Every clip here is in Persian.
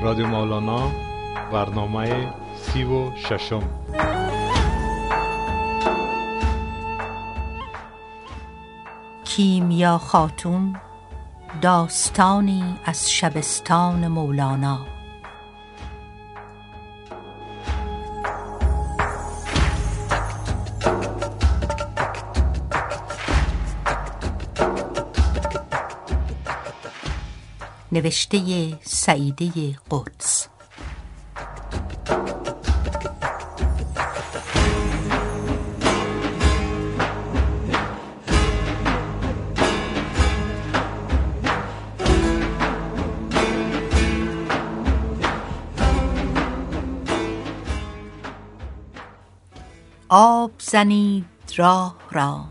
رادیو مولانا، برنامه 36. کیمیا خاتون، داستانی از شبستان مولانا. نوشته سعیده قدس. آب زنید راه را،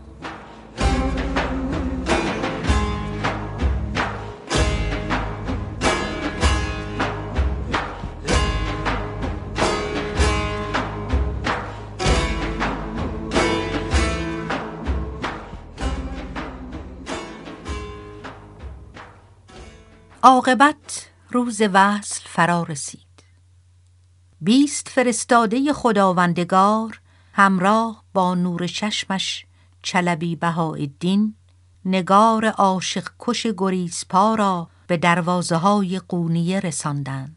عاقبت روز وصل فرا رسید. 20 فرستاده خداوندگار همراه با نور چشمش چلبی بهاءالدین، نگار عاشق کش گریزپا را به دروازه های قونیه رساندند.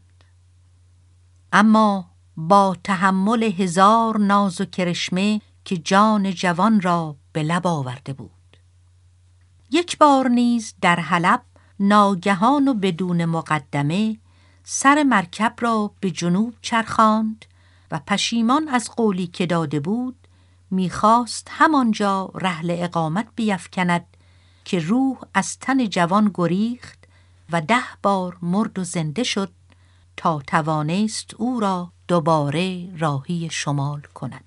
اما با تحمل 1000 ناز و کرشمه که جان جوان را به لب آورده بود. یک بار نیز در حلب ناگهان و بدون مقدمه سر مرکب را به جنوب چرخاند و پشیمان از قولی که داده بود میخواست همانجا رحل اقامت بیفکند که روح از تن جوان گریخت و 10 بار مرد و زنده شد تا توانست او را دوباره راهی شمال کند.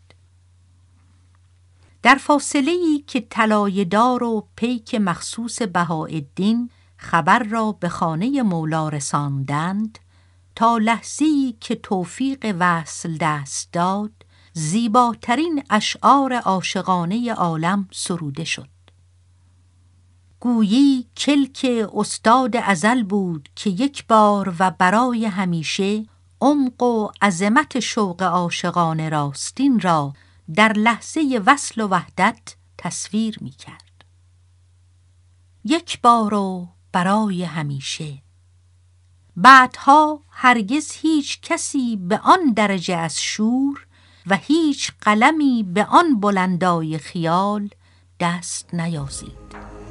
در فاصله‌ای که طلایه دار و پیک مخصوص بهاءالدین خبر را به خانه مولا رساندند، تا لحظه‌ای که توفیق وصل دست داد، زیباترین اشعار عاشقانه عالم سروده شد. گویی کلک استاد ازل بود که یک بار و برای همیشه عمق و عظمت شوق عاشقان راستین را در لحظه وصل و وحدت تصویر می کرد. یک بار و برای همیشه. بعدها هرگز هیچ کسی به آن درجه از شور و هیچ قلمی به آن بلندای خیال دست نیازید.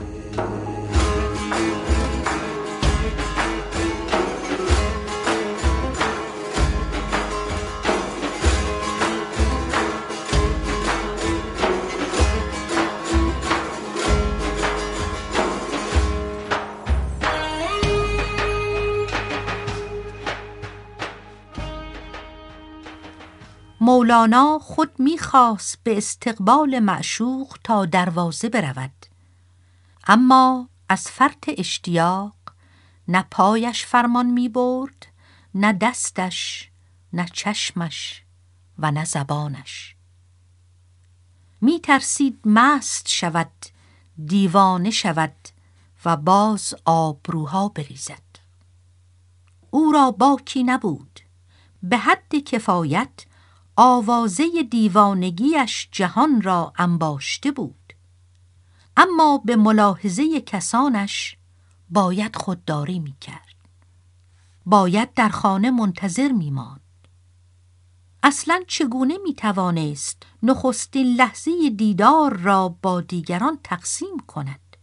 مولانا خود می‌خواست به استقبال معشوق تا دروازه برود، اما از فرط اشتیاق نه پایش فرمان می‌برد، نه دستش، نه چشمش و نه زبانش. می‌ترسید مست شود، دیوانه شود و باز آبروها بریزد. او را باکی نبود، به حد کفایت آوازه دیوانگیش جهان را انباشته بود، اما به ملاحظه کسانش باید خودداری می کرد. باید در خانه منتظر می ماند. اصلاً چگونه می توانست نخستین لحظه دیدار را با دیگران تقسیم کند؟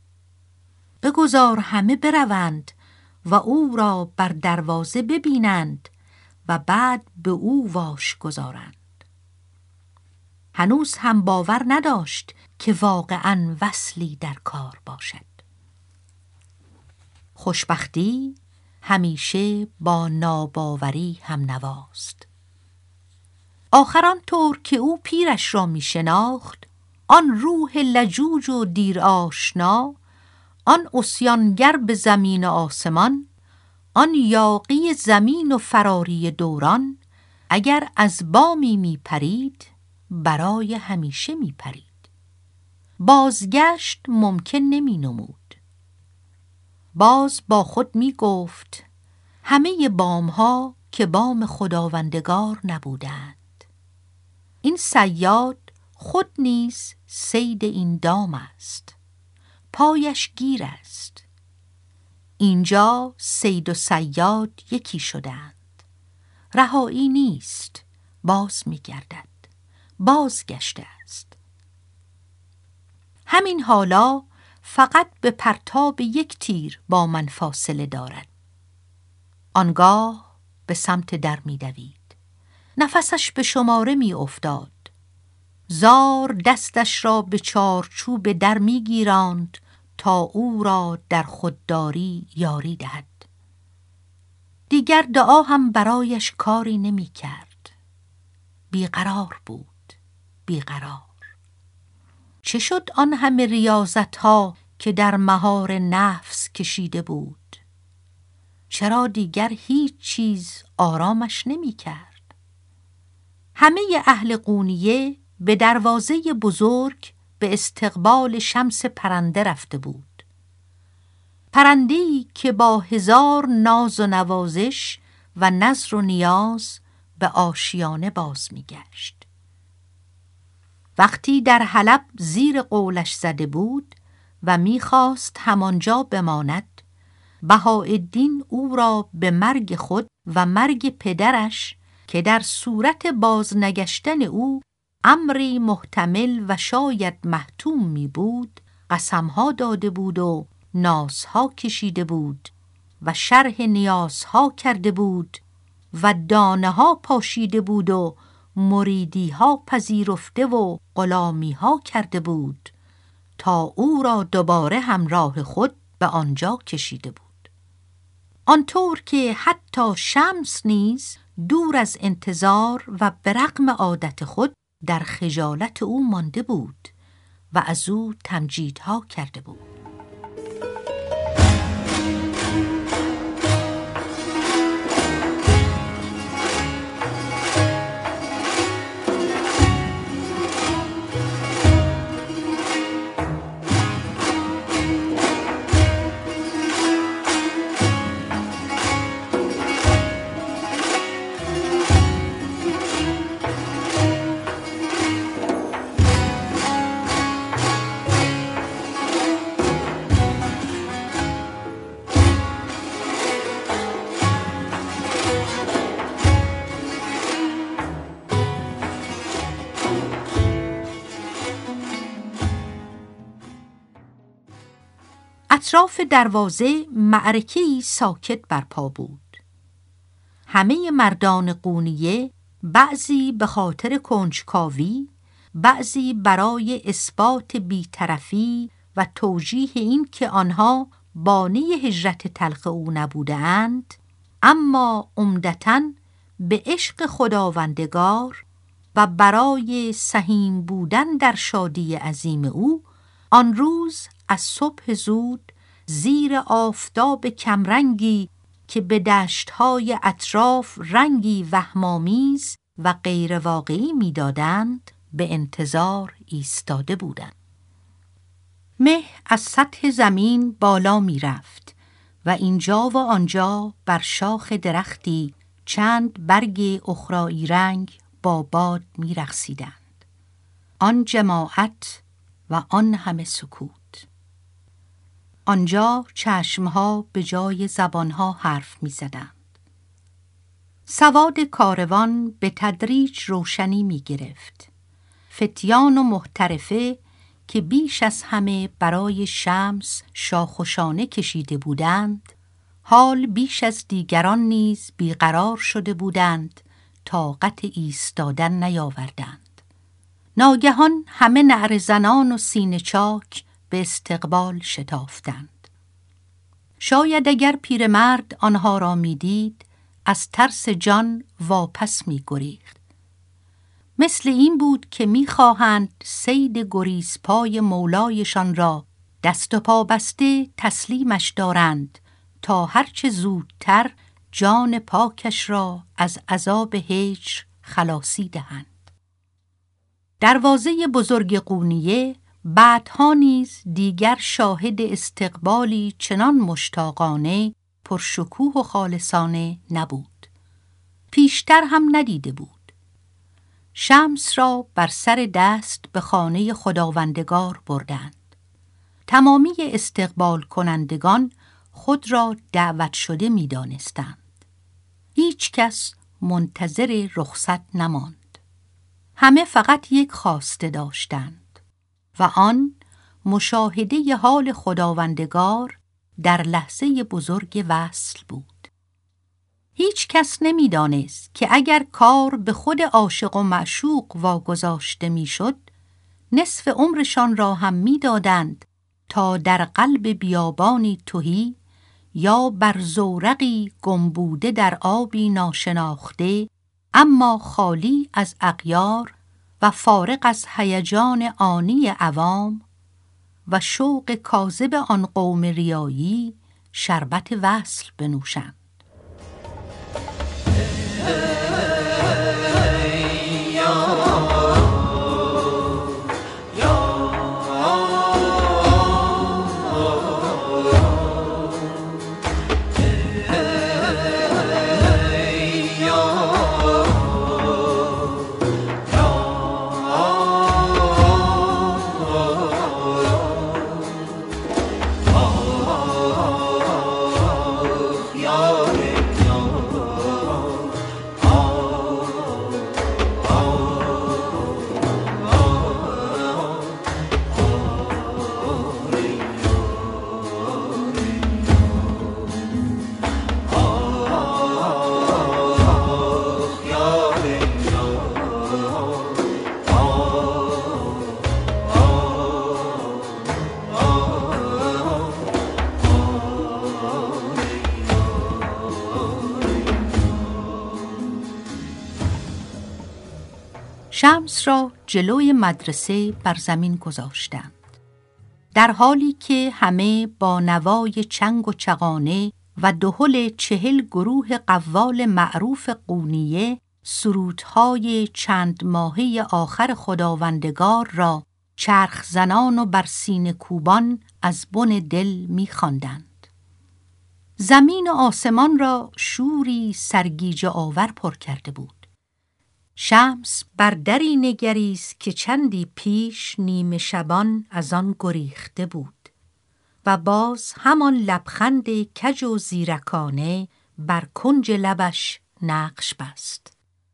بگذار همه بروند و او را بر دروازه ببینند و بعد به او واش گذارند. هنوز هم باور نداشت که واقعاً وصلی در کار باشد. خوشبختی همیشه با ناباوری هم نواست. آخر آنطور که او پیرش را می شناخت، آن روح لجوج و دیر آشنا، آن عصیانگر به زمین و آسمان، آن یاغی زمین و فراری دوران، اگر از بامی می پرید برای همیشه می پرید. بازگشت ممکن نمی نمود. باز با خود می گفت همه بامها که بام خداوندگار نبودند. این صیاد خود نیز صید این دام است، پایش گیر است. اینجا صید و صیاد یکی شدند. رهایی نیست، باز می گردد، باز گشته است. همین حالا فقط به پرتاب یک تیر با من فاصله دارد. آنگاه به سمت در می دوید. نفسش به شماره می افتاد. زار دستش را به چارچوب در می گیراند تا او را در خودداری یاری دهد. دیگر دعا هم برایش کاری نمی کرد. بیقرار بود، بیقرار. چه شد آن همه ریاضت ها که در مهار نفس کشیده بود؟ چرا دیگر هیچ چیز آرامش نمی کرد؟ همه اهل قونیه به دروازه بزرگ به استقبال شمس پرنده رفته بود. پرنده‌ای که با 1000 ناز و نوازش و نذر و نیاز به آشیانه باز می گشت. وقتی در حلب زیر قولش زده بود و می خواست همانجا بماند، بهاءالدین او را به مرگ خود و مرگ پدرش که در صورت بازنگشتن او امری محتمل و شاید محتوم می بود، قسمها داده بود و نازها کشیده بود و شرح نیازها کرده بود و دانه ها پاشیده بود و مریدی ها پذیرفته و غلامی ها کرده بود تا او را دوباره همراه خود به آنجا کشیده بود. آنطور که حتی شمس نیز دور از انتظار و به رغم عادت خود در خجالت او مانده بود و از او تمجیدها کرده بود. اطراف دروازه معرکه‌ای ساکت برپا بود. همه مردان قونیه، بعضی به خاطر کنجکاوی، بعضی برای اثبات بی‌طرفی و توجیه این که آنها بانی هجرت تلخ او نبوده‌اند، اما عمدتاً به عشق خداوندگار و برای سهیم بودن در شادی عظیم او، آن روز از صبح زود زیر آفتاب کمرنگی که به دشت‌های اطراف رنگی وهم‌آمیز و غیر واقعی می‌دادند به انتظار ایستاده بودند. مه از سطح زمین بالا می‌رفت و اینجا و آنجا بر شاخ درختی چند برگ اخرایی رنگ با باد می‌رقصیدند. آن جماعت و آن همه سکوت. آنجا چشمها به جای زبانها حرف می زدند. سواد کاروان به تدریج روشنی می گرفت. فتیان و محترفه که بیش از همه برای شمس شاخوشانه کشیده بودند، حال بیش از دیگران نیز بیقرار شده بودند، طاقت ایستادن نیاوردند. ناگهان همه نعره زنان و سینه چاک به استقبال شتافتند. شاید اگر پیرمرد آنها را می‌دید، از ترس جان واپس می‌گریخت. مثل این بود که می‌خواهند صید گریزپای مولایشان را دست و پا بسته تسلیمش دارند تا هرچه زودتر جان پاکش را از عذاب هجر خلاصی دهند. دروازه بزرگ قونیه بعدها نیز دیگر شاهد استقبالی چنان مشتاقانه پرشکوه و خالصانه نبود. پیشتر هم ندیده بود. شمس را بر سر دست به خانه خداوندگار بردند. تمامی استقبال کنندگان خود را دعوت شده می دانستند. هیچ کس منتظر رخصت نماند. همه فقط یک خواسته داشتند و آن مشاهده حال خداوندگار در لحظه بزرگ وصل بود. هیچ کس نمی دانست که اگر کار به خود عاشق و معشوق واگذاشته می شد، نصف عمرشان را هم می دادند تا در قلب بیابانی تهی یا بر زورقی گمبوده در آبی ناشناخته اما خالی از اغیار و فارغ از هیجان آنی عوام و شوق کاذب آن قوم ریایی شربت وصل بنوشند. شمس را جلوی مدرسه بر زمین گذاشتند. در حالی که همه با نوای چنگ و چغانه و دهل 40 گروه قوال معروف قونیه سرودهای چند ماهه آخر خداوندگار را چرخ زنان و بر سینه کوبان از بن دل می خواندند. زمین و آسمان را شوری سرگیجه آور پر کرده بود. شمس بر دری نگریست که چندی پیش نیمه شبان از آن گریخته بود و باز همان لبخند کج و زیرکانه بر کنج لبش نقش بست.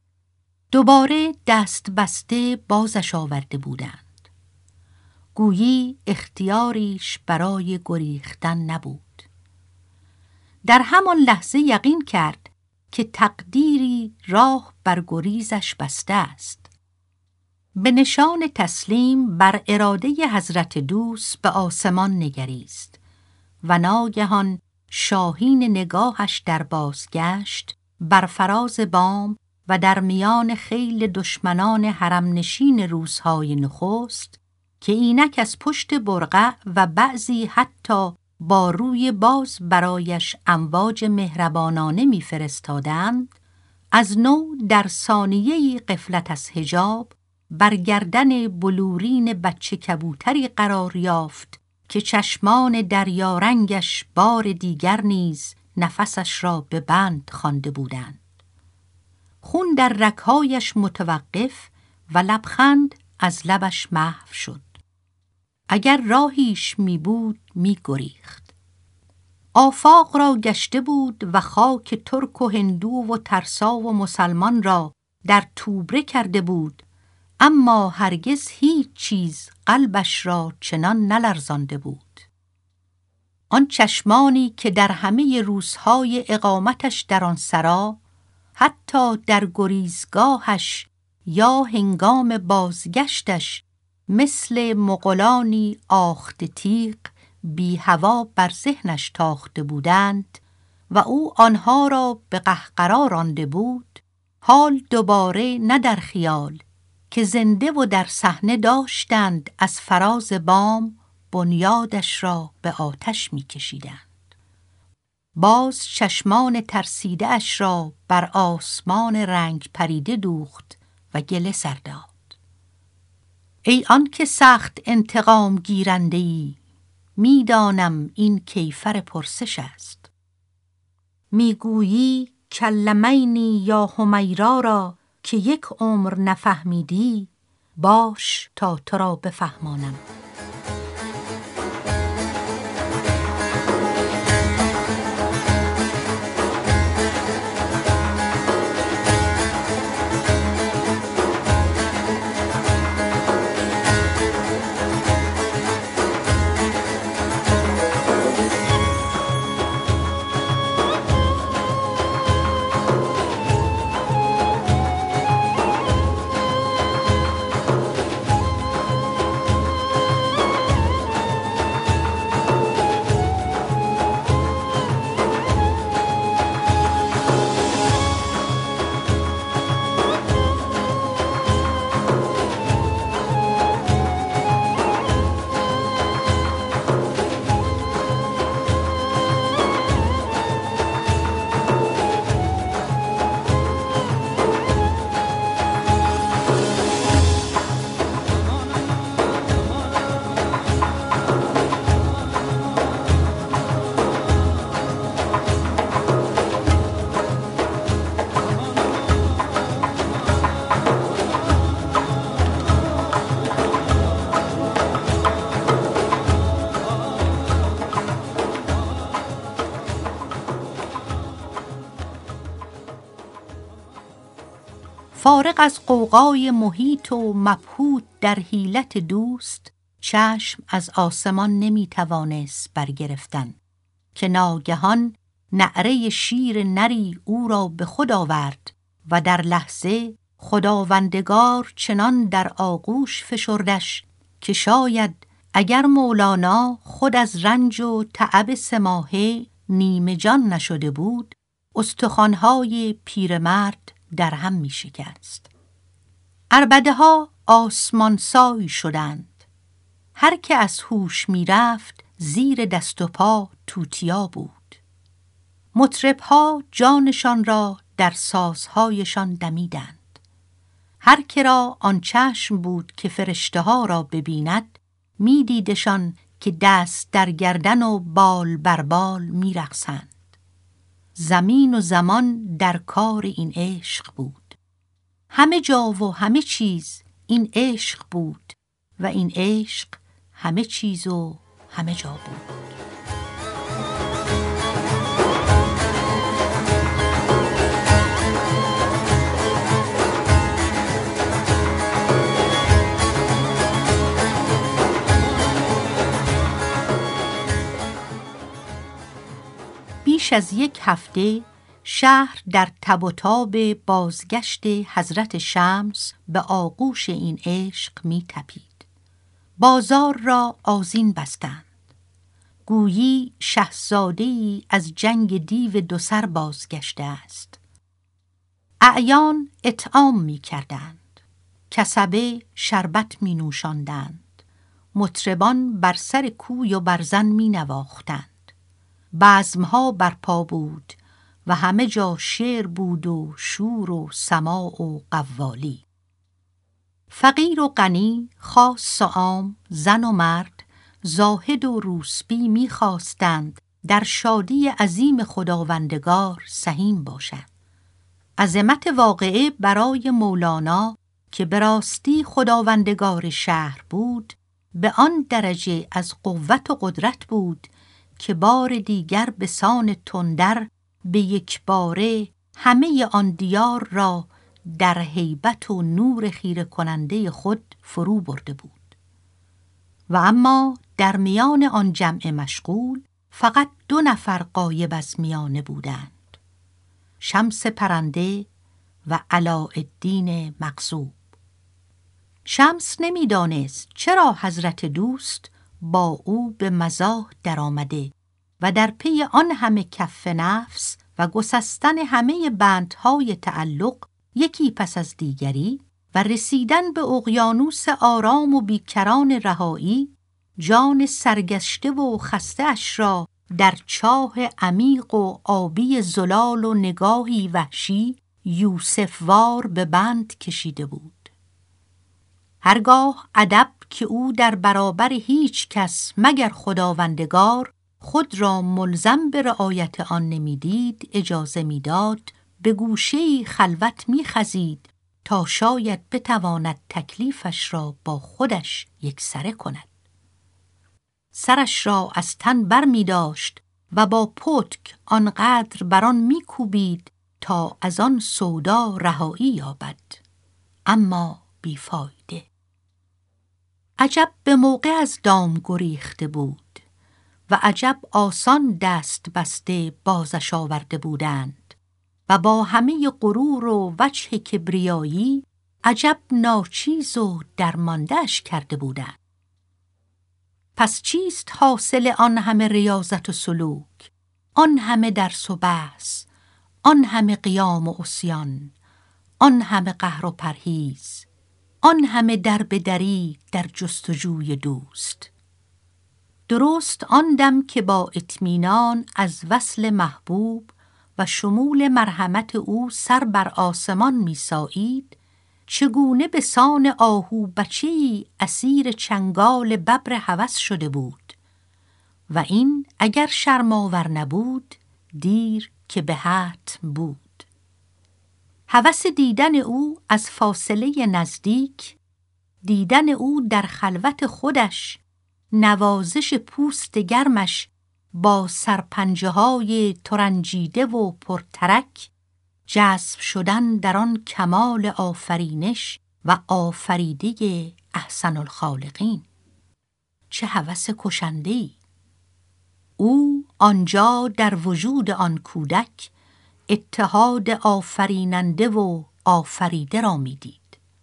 دوباره دست بسته بازش آورده بودند. گویی اختیاریش برای گریختن نبود. در همان لحظه یقین کرد که تقدیری راه بر گریزش بسته است. به نشان تسلیم بر اراده حضرت دوست به آسمان نگریست و ناگهان شاهین نگاهش در بازگشت بر فراز بام و در میان خیل دشمنان حرم نشین روزهای نخست که اینک از پشت برقع و بعضی حتی با روی باز برایش امواج مهربانانه می‌فرستادند، از نو در ثانیه‌ای غفلت از حجاب بر گردن بلورین بچه کبوتری قرار یافت که چشمان دریارنگش بار دیگر نیز نفسش را به بند خوانده بودند. خون در رگ‌هایش متوقف و لبخند از لبش محو شد. اگر راهیش می بود می گریخت. آفاق را گشته بود و خاک ترک و هندو و ترسا و مسلمان را در توبره کرده بود، اما هرگز هیچ چیز قلبش را چنان نلرزانده بود. آن چشمانی که در همه روزهای اقامتش در آن سرا، حتی در گریزگاهش یا هنگام بازگشتش، مثل مغولانی آخته تیغ بی هوا بر ذهنش تاخته بودند و او آنها را به قهقرا رانده بود، حال دوباره نه در خیال که زنده و در صحنه داشتند از فراز بام بنیادش را به آتش می کشیدند. باز چشمان ترسیده اش را بر آسمان رنگ پریده دوخت و گله سر داد. ای آن که سخت انتقام گیرنده ای، می دانم این کیفر پرسش است. میگویی کلمینی یا حمیرا را که یک عمر نفهمیدی، باش تا تو را بفهمانم. فارغ از غوغای محیط و مبهوت در حیلت دوست، چشم از آسمان نمی توانست برگرفتن که ناگهان نعره شیر نری او را به خود آورد و در لحظه خداوندگار چنان در آغوش فشردش که شاید اگر مولانا خود از رنج و تعب 3 ماهه نیمه جان نشده بود، استخوان‌های پیرمرد در هم می شکست. عربده ها آسمان سای شدند. هر که از هوش می رفت زیر دست و پا توتیا بود. مطرب ها جانشان را در سازهایشان دمیدند. هر که را آن چشم بود که فرشته ها را ببیند، می دیدشان که دست در گردن و بال بر بال می رقصند. زمین و زمان در کار این عشق بود. همه جا و همه چیز این عشق بود و این عشق همه چیز و همه جا بود. بیش از 1 هفته شهر در تب و تاب بازگشت حضرت شمس به آغوش این عشق می تپید. بازار را آذین بستند. گویی شهزاده‌ای از جنگ دیو 2 سر بازگشته است. اعیان اطعام می کردند. کسبه شربت می نوشاندند. مطربان بر سر کوی و برزن می نواختند. بزمها برپا بود و همه جا شعر بود و شور و سماع و قوالی. فقیر و غنی، خاص و عام، زن و مرد، زاهد و روسبی می‌خواستند در شادی عظیم خداوندگار سهیم باشند. عظمت واقعه برای مولانا که به راستی خداوندگار شهر بود، به آن درجه از قوت و قدرت بود که بار دیگر به سان تندر به یک باره همه آن دیار را در هیبت و نور خیره کننده خود فرو برده بود. و اما در میان آن جمع مشغول فقط 2 نفر غایب از میانه بودند: شمس پرنده و علاءالدین مغصوب. شمس نمی‌دانست چرا حضرت دوست با او به مزاح در آمده و در پی آن همه کف نفس و گسستن همه بندهای تعلق یکی پس از دیگری و رسیدن به اقیانوس آرام و بیکران رهایی، جان سرگشته و خسته اش را در چاه عمیق و آبی زلال و نگاهی وحشی یوسفوار به بند کشیده بود. هرگاه ادب که او در برابر هیچ کس مگر خداوندگار خود را ملزم به رعایت آن نمیدید، اجازه میداد به گوشه‌ای خلوت می‌خزید تا شاید بتواند تکلیفش را با خودش یکسره کند. سرش را از تن بر می‌داشت و با پتک آنقدر بر آن می‌کوبید تا از آن سودا رهایی یابد، اما بیفایده. عجب به موقع از دام گریخته بود و عجب آسان دست بسته بازش آورده بودند و با همه غرور و وجه کبریایی عجب ناچیز و درمانده‌اش کرده بودند. پس چیست حاصل آن همه ریاضت و سلوک، آن همه درس و بحث، آن همه قیام و عصیان، آن همه قهر و پرهیز، آن همه دربدری در جستجوی دوست؟ درست آن دم که با اطمینان از وصل محبوب و شمول مرحمت او سر بر آسمان می‌سایید، چگونه به سان آهو بچه‌ای اسیر چنگال ببر هوس شده بود و این اگر شرم‌آور نبود دیر که به حتم بود. هوس دیدن او از فاصله نزدیک، دیدن او در خلوت خودش، نوازش پوست گرمش با سرپنجه‌های ترنجیده و پرترک، جذب شدن در آن کمال آفرینش و آفریده احسن الخالقین. چه هوس کشنده‌ای! او آنجا در وجود آن کودک اتحاد آفریننده و آفریده را می‌دید.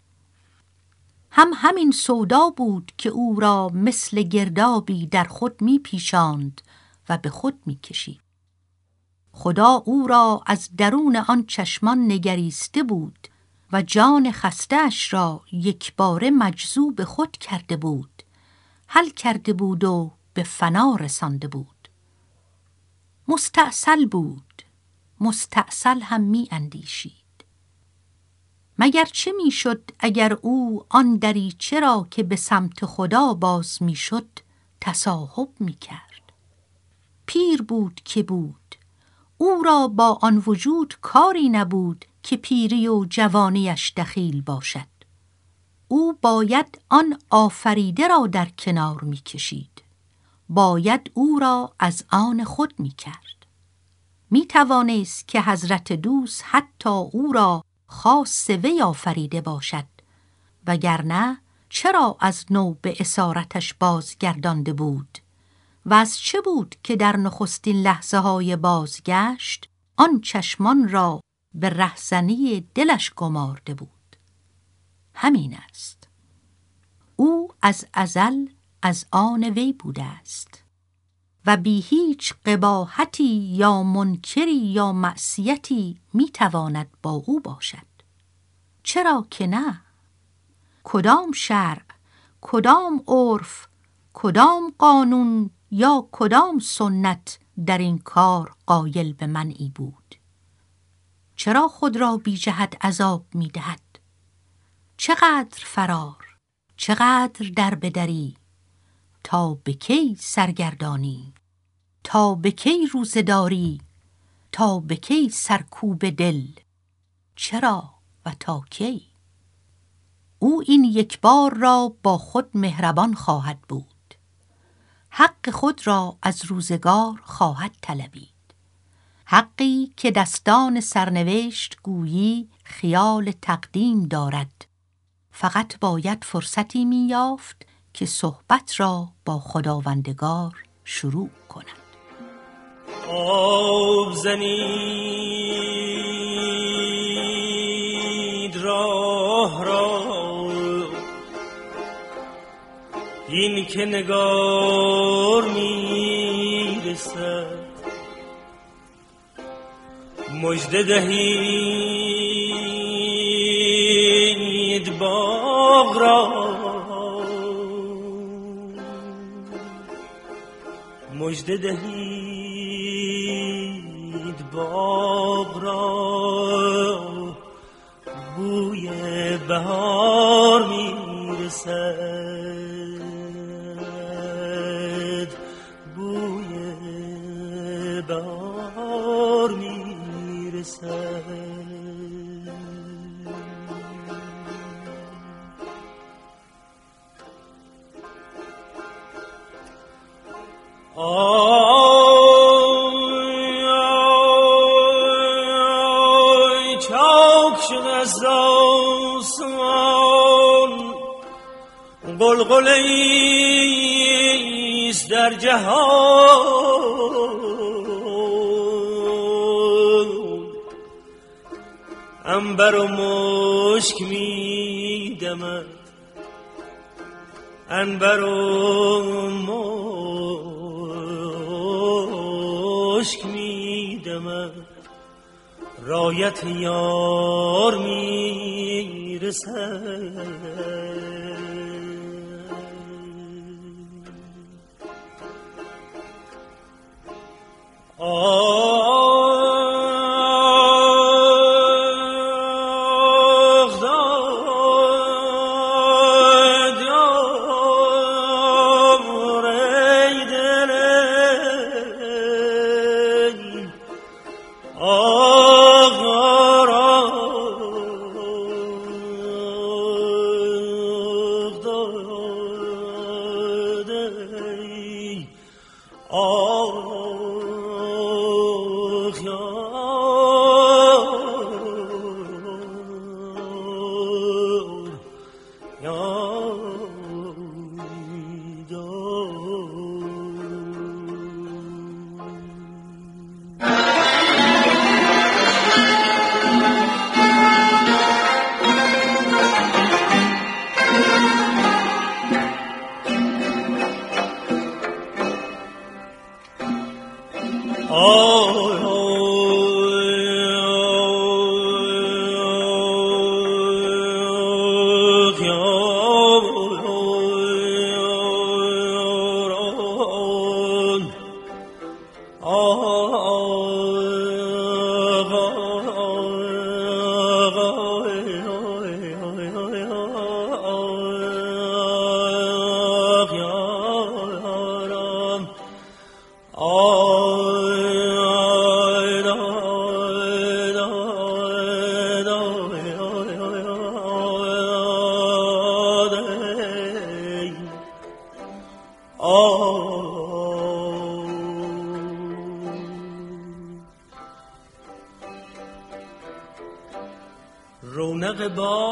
همین سودا بود که او را مثل گردابی در خود می‌پیچاند و به خود می‌کشید. خدا او را از درون آن چشمان نگریسته بود و جان خسته‌اش را یکباره مجذوب خود کرده بود، حل کرده بود و به فنا رسانده بود. مستأصل بود، مستأصل هم می اندیشید. مگر چه می شد اگر او آن دریچه را که به سمت خدا باز می شد تصاحب می کرد؟ پیر بود که بود، او را با آن وجود کاری نبود که پیری و جوانیش دخیل باشد. او باید آن آفریده را در کنار می کشید، باید او را از آن خود می کرد. می توانست که حضرت دوست حتی او را خاص وی آفریده باشد، وگرنه چرا از نو به اسارتش بازگردانده بود و از چه بود که در نخستین لحظه های بازگشت آن چشمان را به رهزنی دلش گمارده بود؟ همین است. او از ازل از آن وی بوده است و بی هیچ قباحتی یا منکری یا معصیتی میتواند با او باشد. چرا که نه؟ کدام شرع، کدام عرف، کدام قانون یا کدام سنت در این کار قایل به منعی بود؟ چرا خود را بی جهت عذاب میدهد؟ چقدر فرار، چقدر دربدری، تا به کی سرگردانی، تا به کی روزداری، تا به کی سرکوب دل؟ چرا و تا کی؟ او این یک بار را با خود مهربان خواهد بود، حق خود را از روزگار خواهد طلبید، حقی که دستان سرنوشت گویی خیال تقدیم دارد، فقط باید فرصتی می یافت که صحبت را با خداوندگار شروع کند. آب زنید راه را، این که نگار میرسد، مژده دهید باغ را، مژده دهید باغ را، بوی بهار میرسد، بوی بهار میرسد. آی چاک شد از آسمان، غلغله ایست در جهان. عنبر و مشک میدمد، عنبر و مشک میدمد، رایت یار میرسد. رونق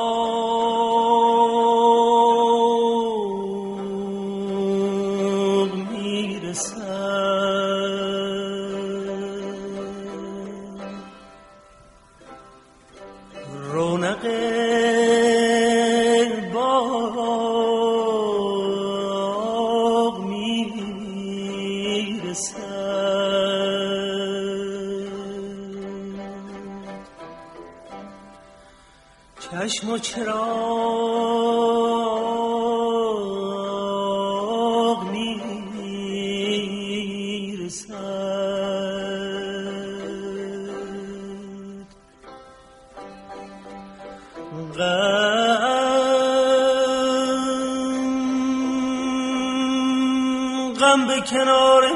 باغ میرسد، رونق باغ میرسد. چشم و چراغ میرسد، غم به کنار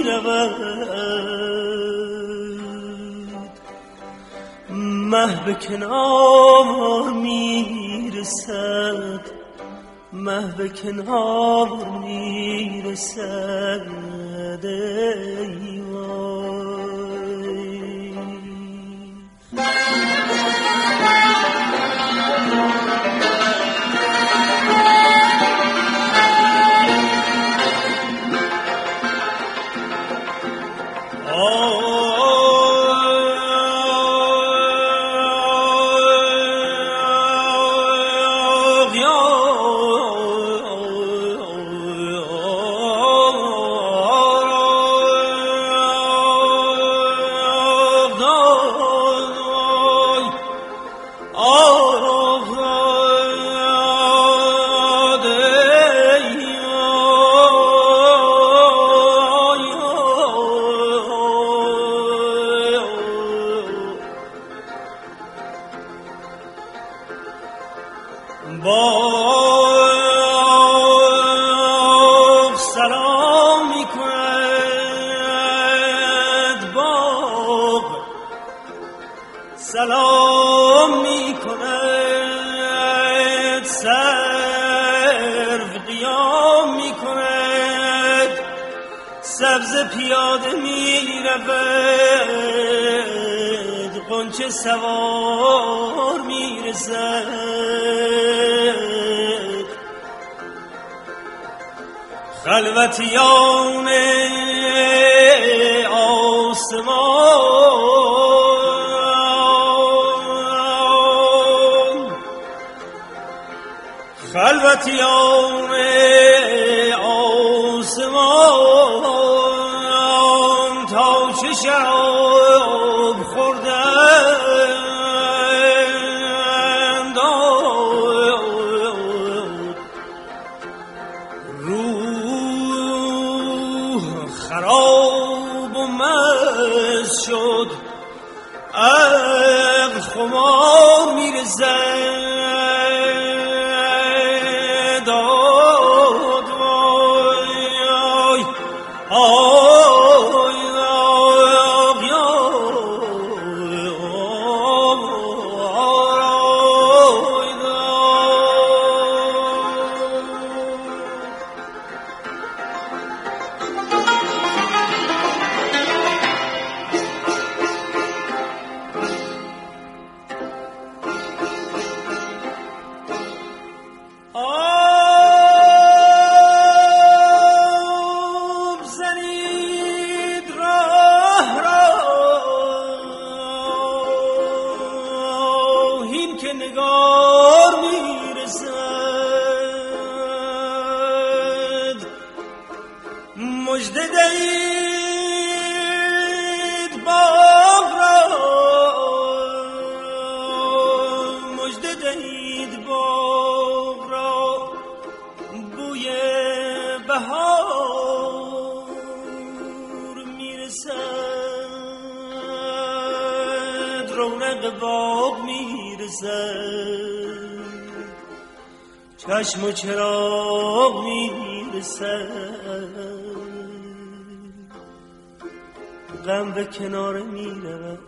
میرود، مه به کنار میرسد، مه به کنار میرسد. ای وای باغ سلام میکند سلام می کند، سرو قیام می کند، سبز پیاده می رود، غنچه سوار می رسد. خلوتیان آسمان، خلوتیان آسمان، تا چه شراب خوردند، روح خراب و مست شد، عقل خمار میرزد. مژده دهید باغ را، مژده دهید باغ را، بوی بهار میرسد، رونق باغ میرسد، چشم و چراغ میرسد. غم به کناره می رود،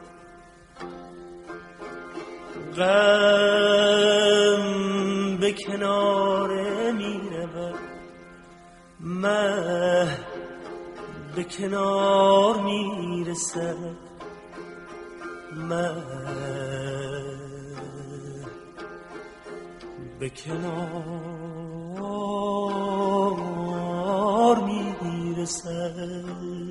غم به کناره می رود، مه به کنار می رسد، مه به کنار می رسد.